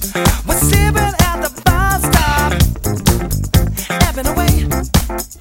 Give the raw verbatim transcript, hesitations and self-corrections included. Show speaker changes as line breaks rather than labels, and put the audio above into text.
We're sleeping at the bus stop, ebbing away.